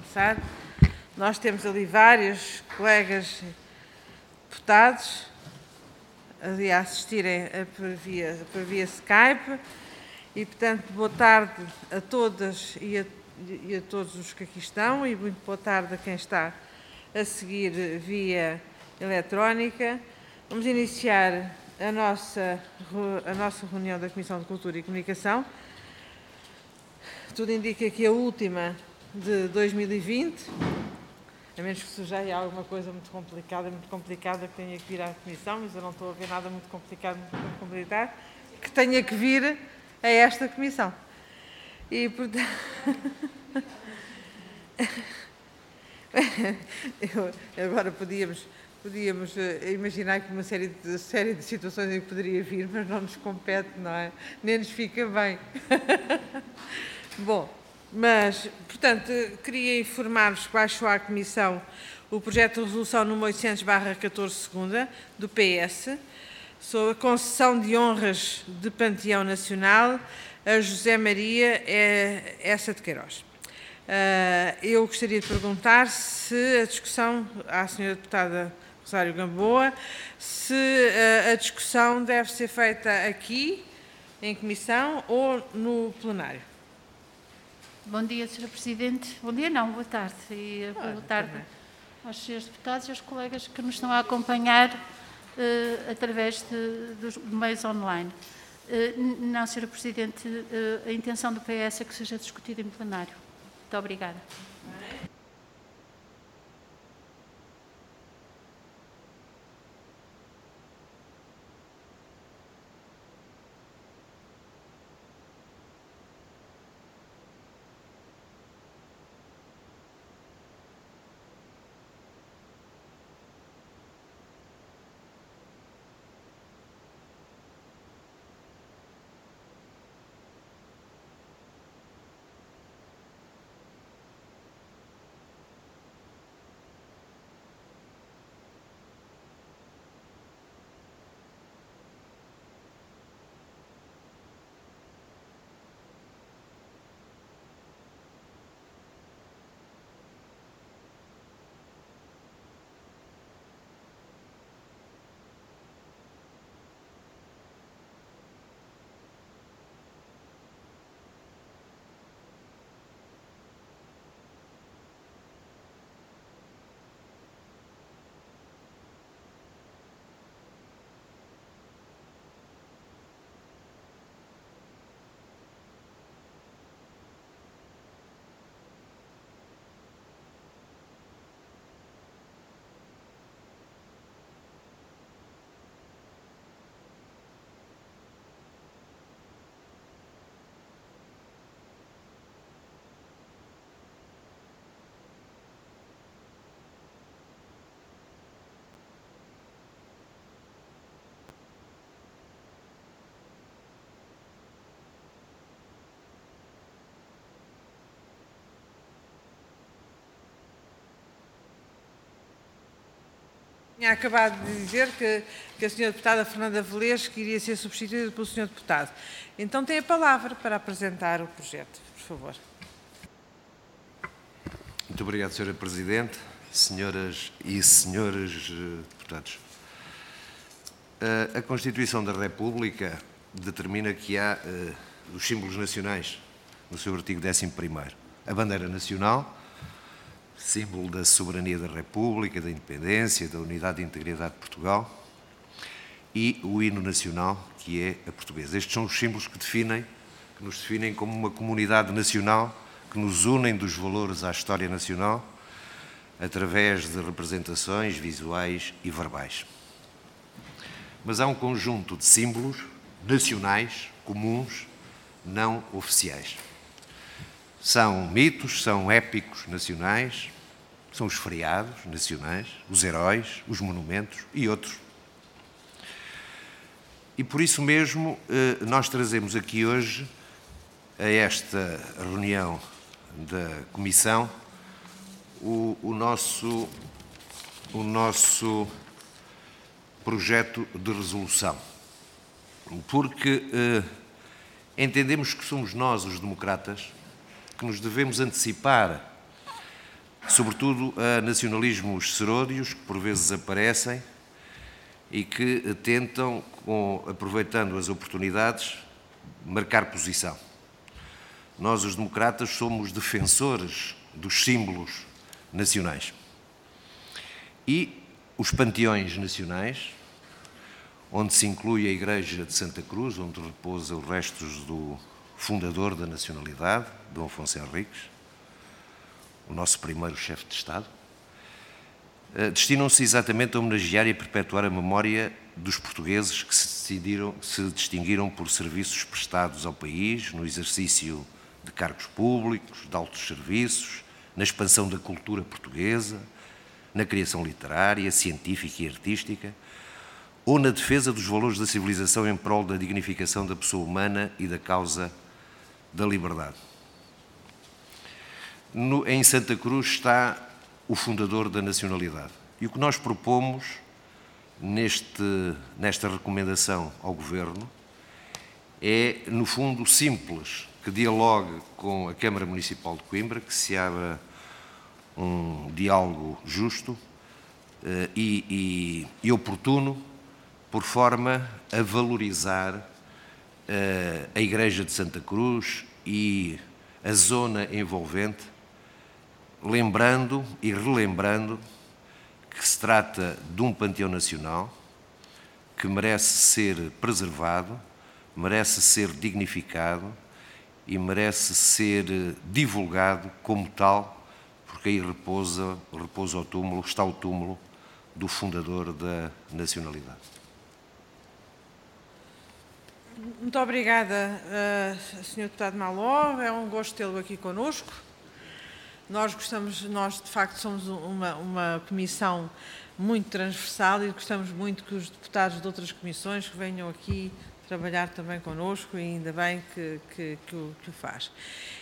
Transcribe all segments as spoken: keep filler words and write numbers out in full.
começar. Nós temos ali vários colegas deputados ali a assistirem a por, via, por via Skype e, portanto, boa tarde a todas e a, e a todos os que aqui estão e muito boa tarde a quem está a seguir via eletrónica. Vamos iniciar a nossa, a nossa reunião da Comissão de Cultura e Comunicação. Tudo indica que a última de dois mil e vinte, a menos que surja alguma coisa muito complicada, muito complicada que tenha que vir à Comissão, mas eu não estou a ver nada muito complicado, muito complicado, que tenha que vir a esta Comissão. E, portanto, eu, agora podíamos, podíamos imaginar que uma série de, série de situações em que poderia vir, mas não nos compete, não é? Nem nos fica bem. Bom, mas, portanto, queria informar-vos que baixou à Comissão o projeto de resolução número oitocentos barra catorze segunda, do P S, sobre a concessão de honras de Panteão Nacional a José Maria Essa de Queiroz. Eu gostaria de perguntar se a discussão, à senhora deputada Rosário Gamboa, se a discussão deve ser feita aqui, em comissão, ou no plenário. Bom dia, senhora Presidente. Bom dia, não, boa tarde. E ah, boa tarde também aos senhores deputados e aos colegas que nos estão a acompanhar uh, através de, dos meios online. Uh, não, senhora Presidente, uh, a intenção do P S é que seja discutida em plenário. Muito obrigada. Tinha acabado de dizer que, que a senhora deputada Fernanda Velez queria ser substituída pelo senhor deputado. Então tem a palavra para apresentar o projeto, por favor. Muito obrigado, senhora Presidente, senhoras e senhores deputados. A Constituição da República determina que há uh, os símbolos nacionais no seu artigo décimo primeiro. A bandeira nacional, símbolo da soberania da República, da independência, da unidade e integridade de Portugal, e o hino nacional, que é a portuguesa. Estes são os símbolos que definem, que nos definem como uma comunidade nacional, que nos unem dos valores à história nacional, através de representações visuais e verbais. Mas há um conjunto de símbolos nacionais, comuns, não oficiais. São mitos, são épicos nacionais, são os feriados nacionais, os heróis, os monumentos e outros. E por isso mesmo nós trazemos aqui hoje, a esta reunião da Comissão, o, o, nosso, o nosso projeto de resolução. Porque eh, entendemos que somos nós, os democratas, que nos devemos antecipar sobretudo a nacionalismos seródios que por vezes aparecem e que tentam, com, aproveitando as oportunidades, marcar posição. Nós, os democratas, somos defensores dos símbolos nacionais. E os panteões nacionais, onde se inclui a Igreja de Santa Cruz, onde repousa os restos do fundador da nacionalidade, Dom Afonso Henriques, o nosso primeiro chefe de Estado, destinam-se exatamente a homenagear e a perpetuar a memória dos portugueses que se, decidiram, se distinguiram por serviços prestados ao país, no exercício de cargos públicos, de altos serviços, na expansão da cultura portuguesa, na criação literária, científica e artística, ou na defesa dos valores da civilização em prol da dignificação da pessoa humana e da causa da liberdade. No, em Santa Cruz está o fundador da nacionalidade. E o que nós propomos neste, nesta recomendação ao Governo é, no fundo, simples, que dialogue com a Câmara Municipal de Coimbra, que se abra um diálogo justo eh, e, e, e oportuno, por forma a valorizar eh, a Igreja de Santa Cruz e a zona envolvente, lembrando e relembrando que se trata de um panteão nacional que merece ser preservado, merece ser dignificado e merece ser divulgado como tal, porque aí repousa, repousa o túmulo, está o túmulo do fundador da nacionalidade. Muito obrigada, uh, senhor Deputado Maló. É um gosto tê-lo aqui connosco. Nós gostamos, nós de facto somos uma, uma comissão muito transversal e gostamos muito que os deputados de outras comissões que venham aqui trabalhar também connosco e ainda bem que, que, que, o, que o faz.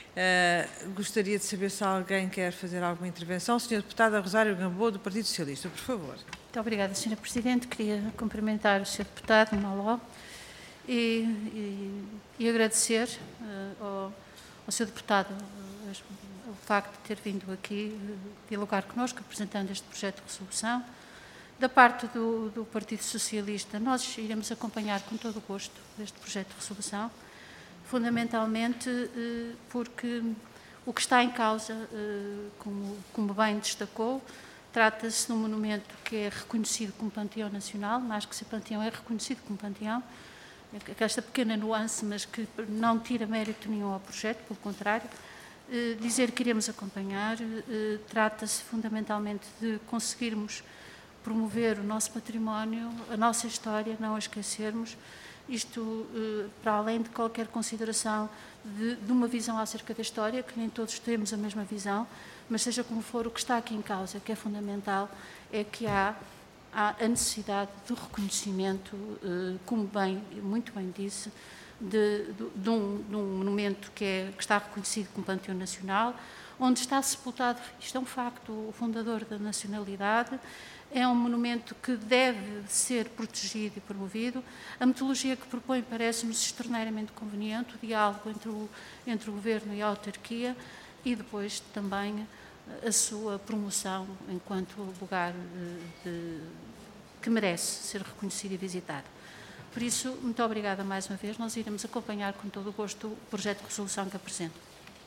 Uh, gostaria de saber se alguém quer fazer alguma intervenção. senhora Deputada Rosário Gamboa, do Partido Socialista, por favor. Muito obrigada, senhora Presidente. Queria cumprimentar o senhor Deputado Maló e, e, e agradecer uh, ao, ao senhor Deputado uh, o facto de ter vindo aqui uh, dialogar connosco, apresentando este projeto de resolução. Da parte do, do Partido Socialista, nós iremos acompanhar com todo o gosto este projeto de resolução, fundamentalmente uh, porque o que está em causa, uh, como, como bem destacou, trata-se de um monumento que é reconhecido como Panteão Nacional, mais que ser Panteão, é reconhecido como Panteão. Esta pequena nuance, mas que não tira mérito nenhum ao projeto, pelo contrário. Eh, dizer que iremos acompanhar, eh, trata-se fundamentalmente de conseguirmos promover o nosso património, a nossa história, não a esquecermos, isto eh, para além de qualquer consideração de, de uma visão acerca da história, que nem todos temos a mesma visão, mas seja como for, o que está aqui em causa, que é fundamental, é que há há a necessidade de reconhecimento, como bem, muito bem disse, de, de, de, um, de um monumento que, é, que está reconhecido como Panteão Nacional, onde está sepultado, isto é um facto, o fundador da nacionalidade. É um monumento que deve ser protegido e promovido. A metodologia que propõe parece-nos extraordinariamente conveniente, o diálogo entre o, entre o Governo e a autarquia e depois também a sua promoção enquanto lugar de, de, que merece ser reconhecido e visitado. Por isso, muito obrigada mais uma vez. Nós iremos acompanhar com todo o gosto o projeto de resolução que apresento.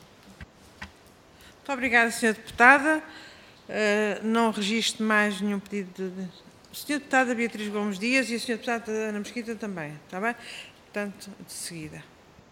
Muito obrigada, senhora Deputada. Uh, não registro mais nenhum pedido de... senhora Deputada Beatriz Gomes Dias e a senhora Deputada Ana Mesquita também, está bem? Portanto, de seguida.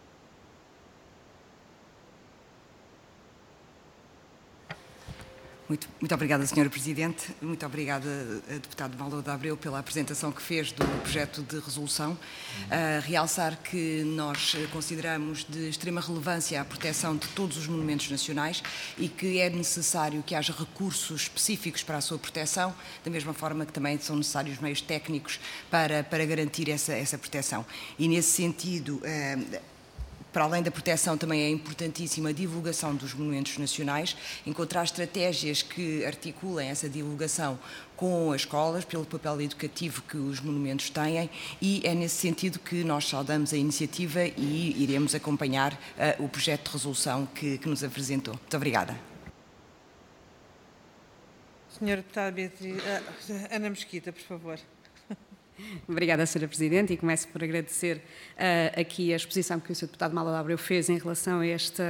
Muito, muito obrigada, senhora Presidente. Muito obrigada, deputado Maló de Abreu, pela apresentação que fez do projeto de resolução. Uh, realçar que nós consideramos de extrema relevância a proteção de todos os monumentos nacionais e que é necessário que haja recursos específicos para a sua proteção, da mesma forma que também são necessários meios técnicos para, para garantir essa, essa proteção. E, nesse sentido, uh, para além da proteção, também é importantíssima a divulgação dos monumentos nacionais, encontrar estratégias que articulem essa divulgação com as escolas, pelo papel educativo que os monumentos têm, e é nesse sentido que nós saudamos a iniciativa e iremos acompanhar uh, o projeto de resolução que, que nos apresentou. Muito obrigada. Senhora Deputada Beatriz, uh, Ana Mesquita, por favor. Obrigada, senhora Presidente, e começo por agradecer uh, aqui a exposição que o senhor Deputado Malo da Abreu fez em relação a este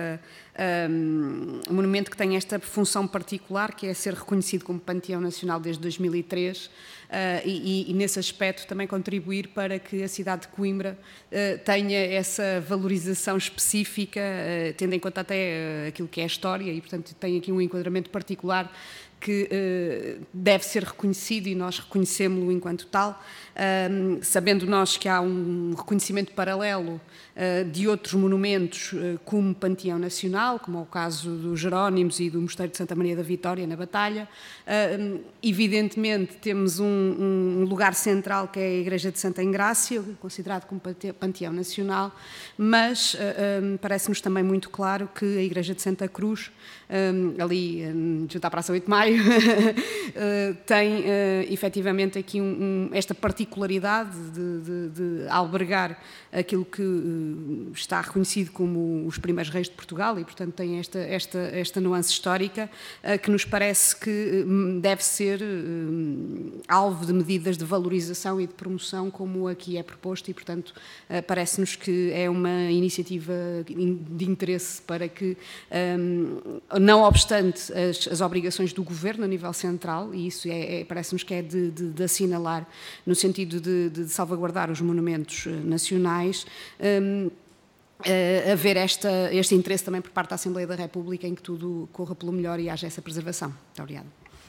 um, monumento que tem esta função particular, que é ser reconhecido como Panteão Nacional desde dois mil e três, uh, e, e, e nesse aspecto também contribuir para que a cidade de Coimbra uh, tenha essa valorização específica, uh, tendo em conta até uh, aquilo que é a história, e portanto tem aqui um enquadramento particular que uh, deve ser reconhecido, e nós reconhecemos-lo enquanto tal, uh, sabendo nós que há um reconhecimento paralelo uh, de outros monumentos uh, como Panteão Nacional, como é o caso dos Jerónimos e do Mosteiro de Santa Maria da Vitória na Batalha. Uh, evidentemente temos um, um lugar central que é a Igreja de Santa Engrácia, considerado como Panteão Nacional, mas uh, um, parece-nos também muito claro que a Igreja de Santa Cruz, um, ali um, junto à Praça oito de Maio, Uh, tem uh, efetivamente aqui um, um, esta particularidade de, de, de albergar aquilo que uh, está reconhecido como os primeiros reis de Portugal, e portanto tem esta, esta, esta nuance histórica uh, que nos parece que uh, deve ser uh, alvo de medidas de valorização e de promoção, como aqui é proposto, e portanto uh, parece-nos que é uma iniciativa de interesse para que, um, não obstante as, as obrigações do Governo a nível central, e isso é, é, parece-nos que é de, de, de assinalar no sentido de, de salvaguardar os monumentos nacionais, um, a haver esta, este interesse também por parte da Assembleia da República em que tudo corra pelo melhor e haja essa preservação. Muito obrigada.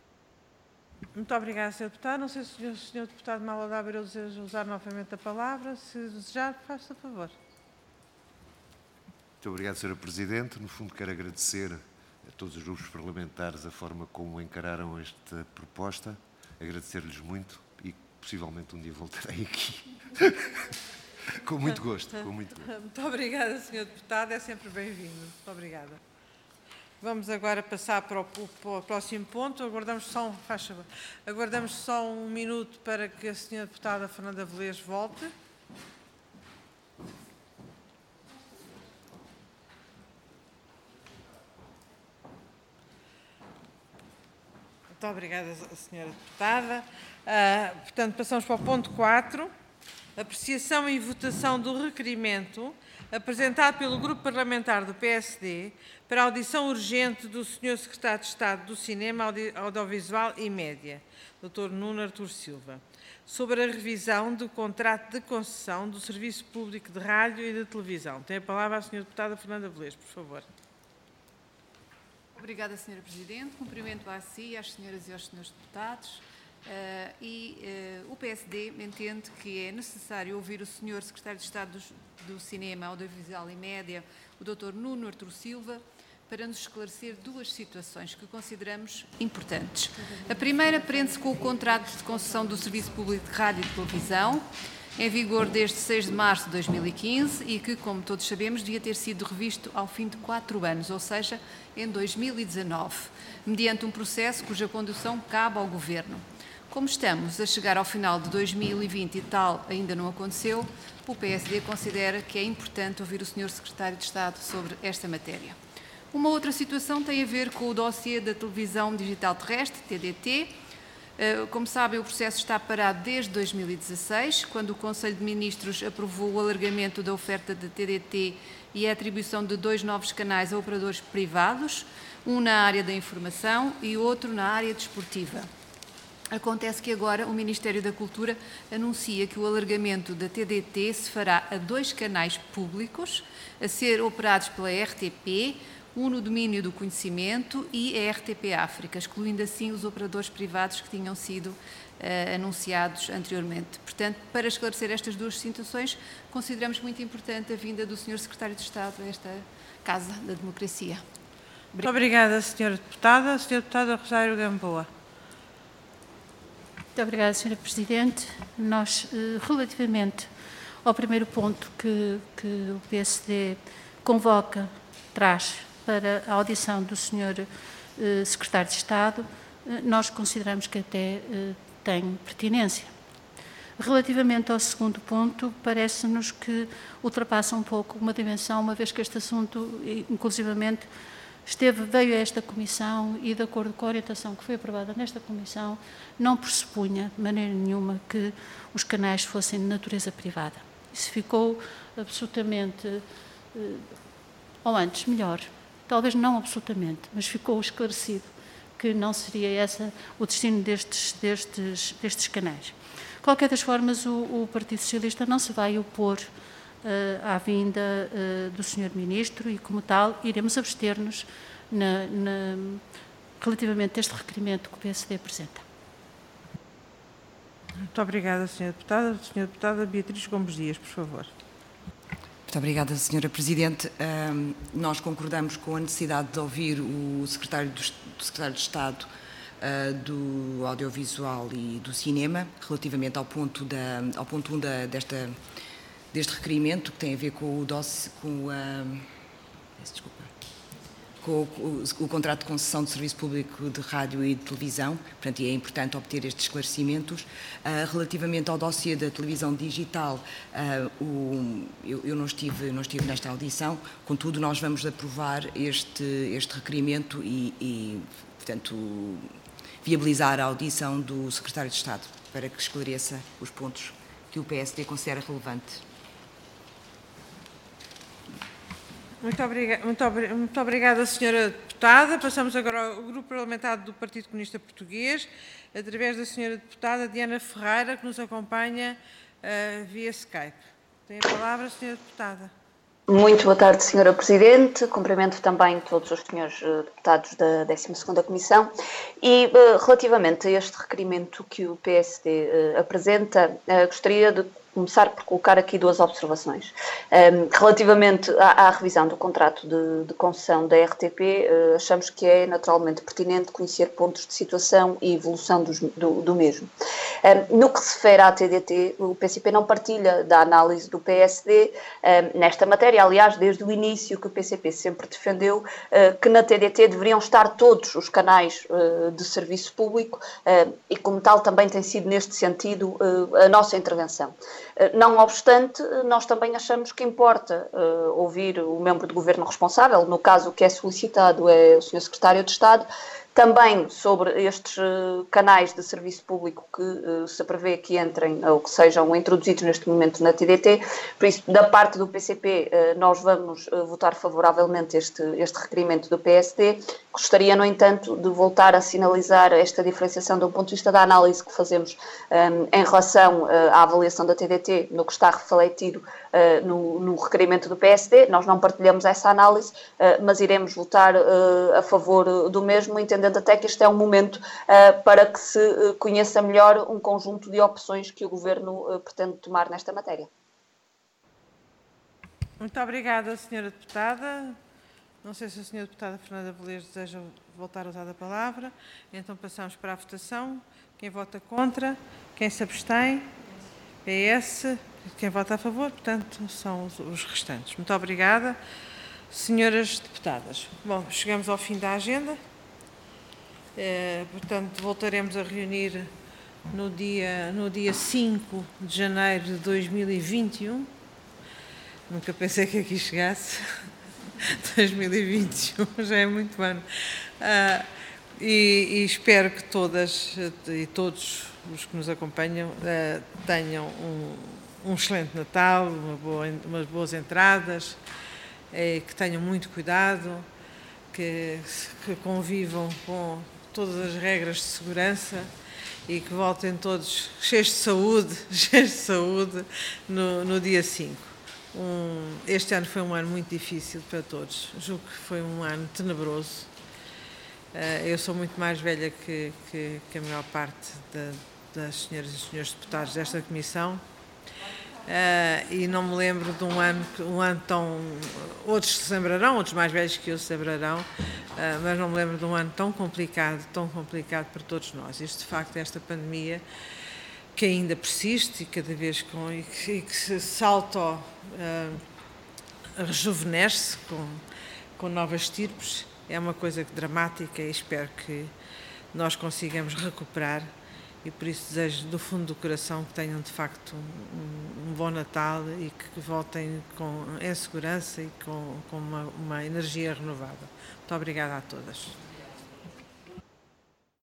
Muito obrigada, senhor Deputado. Não sei se o senhor Deputado Malo da Abreu deseja usar novamente a palavra. Se desejar, faça favor. Muito obrigado, senhora Presidente. No fundo, quero agradecer a todos os grupos parlamentares a forma como encararam esta proposta, agradecer-lhes muito e possivelmente um dia voltarei aqui. Com muito gosto, com muito gosto. Muito obrigada, senhor Deputado, é sempre bem-vindo. Muito obrigada. Vamos agora passar para o, para o próximo ponto. Aguardamos só, um, faz favor, aguardamos só um minuto para que a senhora Deputada Fernanda Velez volte. Muito obrigada, senhora Deputada. Uh, portanto, passamos para o ponto quatro. Apreciação e votação do requerimento apresentado pelo Grupo Parlamentar do P S D para a audição urgente do senhor Secretário de Estado do Cinema, Audi Audiovisual e Média, doutor Nuno Artur Silva, sobre a revisão do contrato de concessão do Serviço Público de Rádio e de Televisão. Tem a palavra a senhora Deputada Fernanda Velez, por favor. Obrigada, senhora Presidente. Cumprimento a si, às senhoras e aos senhores deputados. Uh, e uh, o P S D entende que é necessário ouvir o senhor Secretário de Estado do, do Cinema, Audiovisual e Média, o doutor Nuno Artur Silva, para nos esclarecer duas situações que consideramos importantes. A primeira prende-se com o contrato de concessão do Serviço Público de Rádio e de Televisão, em vigor desde seis de março de dois mil e quinze e que, como todos sabemos, devia ter sido revisto ao fim de quatro anos, ou seja, em dois mil e dezanove, mediante um processo cuja condução cabe ao Governo. Como estamos a chegar ao final de dois mil e vinte e tal ainda não aconteceu, o P S D considera que é importante ouvir o senhor Secretário de Estado sobre esta matéria. Uma outra situação tem a ver com o dossiê da Televisão Digital Terrestre, T D T. Como sabem, o processo está parado desde dois mil e dezasseis, quando o Conselho de Ministros aprovou o alargamento da oferta da T D T e a atribuição de dois novos canais a operadores privados, um na área da informação e outro na área desportiva. Acontece que agora o Ministério da Cultura anuncia que o alargamento da T D T se fará a dois canais públicos, a ser operados pela R T P, um no domínio do conhecimento e a R T P África, excluindo assim os operadores privados que tinham sido uh, anunciados anteriormente. Portanto, para esclarecer estas duas situações, consideramos muito importante a vinda do senhor Secretário de Estado a esta Casa da Democracia. Muito obrigada, senhora Deputada. senhora Deputada Rosário Gamboa. Muito obrigada, senhora Presidente. Nós, relativamente ao primeiro ponto que, que o P S D convoca, traz para a audição do senhor eh, Secretário de Estado, eh, nós consideramos que até eh, tem pertinência. Relativamente ao segundo ponto, parece-nos que ultrapassa um pouco uma dimensão, uma vez que este assunto, inclusivamente, esteve, veio a esta Comissão e, de acordo com a orientação que foi aprovada nesta Comissão, não pressupunha de maneira nenhuma que os canais fossem de natureza privada. Isso ficou absolutamente, ou antes, melhor, talvez não absolutamente, mas ficou esclarecido que não seria esse o destino destes, destes, destes canais. De qualquer das formas, o, o Partido Socialista não se vai opor uh, à vinda uh, do senhor Ministro e, como tal, iremos abster-nos na, na, relativamente a este requerimento que o P S D apresenta. Muito obrigada, senhora Deputada. senhora Deputada Beatriz Gomes Dias, por favor. Muito obrigada, senhora Presidente. Um, nós concordamos com a necessidade de ouvir o Secretário, do, do Secretário de Estado uh, do Audiovisual e do Cinema, relativamente ao ponto, da, ao ponto um da, desta, deste requerimento, que tem a ver com o dossiê, com a... Desculpa. Com o, o, o contrato de concessão de serviço público de rádio e de televisão, portanto, é importante obter estes esclarecimentos. Uh, relativamente ao dossiê da televisão digital, uh, o, eu, eu não, estive, não estive nesta audição, contudo, nós vamos aprovar este, este requerimento e, e, portanto, viabilizar a audição do Secretário de Estado para que esclareça os pontos que o P S D considera relevantes. Muito obrigada, muito, obri muito obrigada, senhora Deputada. Passamos agora ao Grupo Parlamentar do Partido Comunista Português, através da senhora Deputada Diana Ferreira, que nos acompanha uh, via Skype. Tem a palavra a senhora Deputada. Muito boa tarde, senhora Presidente. Cumprimento também todos os senhores deputados da décima segunda Comissão. E, uh, relativamente a este requerimento que o P S D uh, apresenta, uh, gostaria de começar por colocar aqui duas observações. Um, relativamente à, à revisão do contrato de, de concessão da R T P, uh, achamos que é naturalmente pertinente conhecer pontos de situação e evolução dos, do, do mesmo. Um, no que se refere à T D T, o P C P não partilha da análise do P S D um, nesta matéria. Aliás, desde o início que o P C P sempre defendeu uh, que na T D T deveriam estar todos os canais uh, de serviço público uh, e, como tal, também tem sido neste sentido uh, a nossa intervenção. Não obstante, nós também achamos que importa uh, ouvir o membro do Governo responsável, no caso o que é solicitado é o senhor Secretário de Estado, também sobre estes uh, canais de serviço público que uh, se prevê que entrem ou que sejam introduzidos neste momento na T D T. Por isso, da parte do P C P, uh, nós vamos uh, votar favoravelmente este, este requerimento do P S D. Gostaria, no entanto, de voltar a sinalizar esta diferenciação do ponto de vista da análise que fazemos um, em relação uh, à avaliação da T D T, no que está refletido uh, no, no requerimento do P S D. Nós não partilhamos essa análise, uh, mas iremos votar uh, a favor do mesmo, entendendo até que este é um momento uh, para que se uh, conheça melhor um conjunto de opções que o Governo uh, pretende tomar nesta matéria. Muito obrigada, senhora Deputada. Não sei se a senhora Deputada Fernanda Velez deseja voltar a usar a palavra. Então passamos para a votação. Quem vota contra? Quem se abstém? P S. Quem vota a favor? Portanto, são os, os restantes. Muito obrigada, senhoras deputadas. Bom, chegamos ao fim da agenda. É, portanto, voltaremos a reunir no dia, no dia cinco de janeiro de dois mil e vinte e um. Nunca pensei que aqui chegasse. dois mil e vinte e um, já é muito ano. Ah, e, e espero que todas e todos os que nos acompanham ah, tenham um, um excelente Natal, uma boa, umas boas entradas, eh, que tenham muito cuidado, que, que convivam com todas as regras de segurança e que voltem todos cheios de saúde, cheios de saúde no, no dia cinco. Um, este ano foi um ano muito difícil para todos. Julgo que foi um ano tenebroso. Uh, eu sou muito mais velha que, que, que a maior parte da, das senhoras e senhores deputados desta Comissão. Uh, e não me lembro de um ano, um ano tão... Outros se lembrarão, outros mais velhos que eu se lembrarão, uh, mas não me lembro de um ano tão complicado, tão complicado para todos nós. Isto, de facto, esta pandemia que ainda persiste e cada vez com... e que, e que se salta, uh, rejuvenesce com, com novas estirpes, é uma coisa dramática e espero que nós consigamos recuperar e por isso desejo do fundo do coração que tenham de facto um, um bom Natal e que voltem com, em segurança e com, com uma, uma energia renovada. Muito obrigada a todas.